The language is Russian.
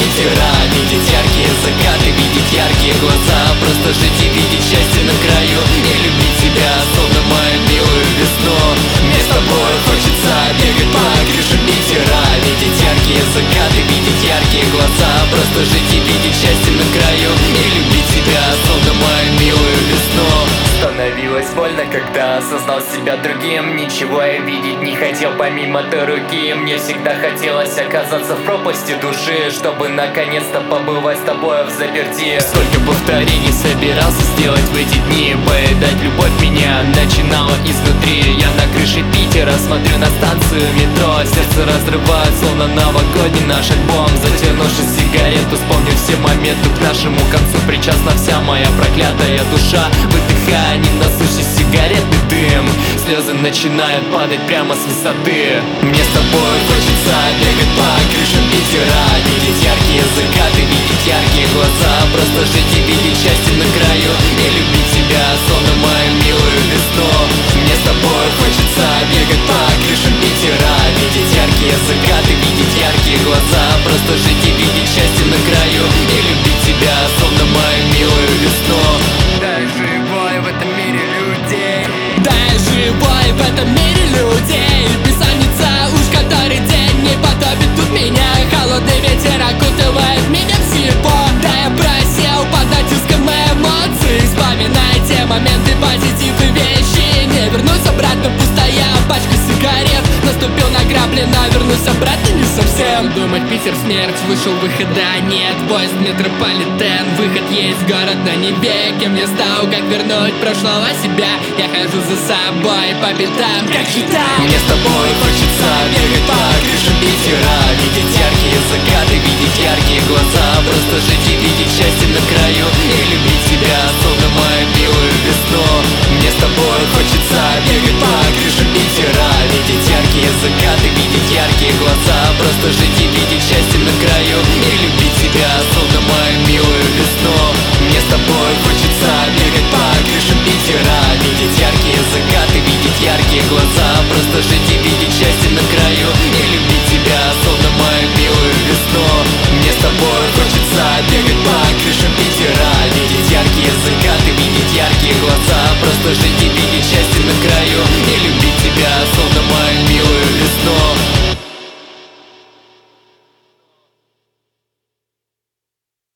Питера. Видеть яркие закаты, видеть яркие глаза, просто жить и видеть счастье на краю. И любить тебя, словно мою милую весну. Мне с тобой хочется бегать по крышам Питера. Видеть яркие закаты, видеть яркие глаза, просто жить и видеть счастье на краю. И любить тебя, словно мою милую весну. Становилось больно, когда осознал себя другим. Ничего я видеть не хотел помимо той руки. Мне всегда хотелось оказаться в пропасти души, чтобы наконец-то побывать с тобой взаперти. Сколько повторений собирался сделать в эти дни. Поедать любовь меня начинала изнутри. Я на крыше Питера смотрю на станцию метро. Сердце разрывает, словно новогодний наш альбом. Затянувшись сигарету, вспомнив все моменты, к нашему концу причастна вся моя проклятая душа. Выдыхая ненасущий сигаретный дым, слезы начинают падать прямо с высоты. Мне с тобой хочется бегать по крышам Питера. Видеть яркие закаты, видеть яркие глаза, просто жить и видеть счастье на краю. И любить тебя, словно мою милую весну. Мне с тобой хочется бегать по крышам Питера. Видеть яркие закаты, видеть яркие глаза, просто жить и видеть счастье на краю. И любить тебя, словно мою милую весну. Да, я живой в этом мире людей. Да, я живой в этом мире людей. Бессонница уж который день не потопит тут меня. Холодный ветер окутывает меня всего. Да, я просел под натиском эмоций, вспоминая те моменты, позитив и вещи. Не вернусь обратно, пустая пачка сигарет. Наступил на грабли, но вернусь обратно не совсем. Думать, Питер смерть, вышел, выхода нет. Поезд метрополитен, выход есть, город на небе. Кем я стал, как вернуть прошлого себя? Я хожу за собой по пятам, как хита. Мне с тобой хочется бегать по крышам Питера. Видеть яркие закаты, видеть яркие глаза, просто жить и видеть счастье на краю. И любить тебя, словно мою милую весну. Мне с тобой хочется бегать по крышам Питера. Видеть яркие закаты, видеть яркие глаза, просто жить и видеть счастье на краю. И любить тебя, словно мою милую весну. Мне с тобой хочется бегать по крышам Питера. Видеть яркие закаты, видеть яркие глаза, просто жить и видеть счастье на краю. И любить тебя, словно мою милую весну. Мне с тобой хочется бегать по крышам Питера. Видеть яркие закаты, видеть яркие глаза, просто жить и видеть счастье